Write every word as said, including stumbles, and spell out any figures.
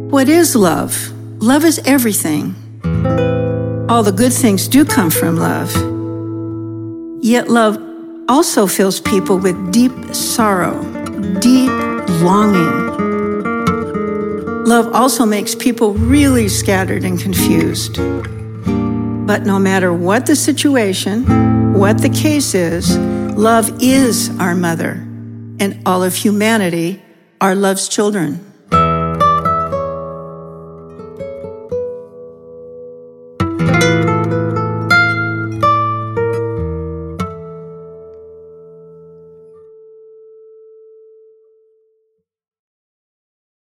What is love? Love is everything. All the good things do come from love. Yet love also fills people with deep sorrow, deep longing. Love also makes people really scattered and confused. But no matter what the situation, what the case is, love is our mother, and all of humanity are love's children.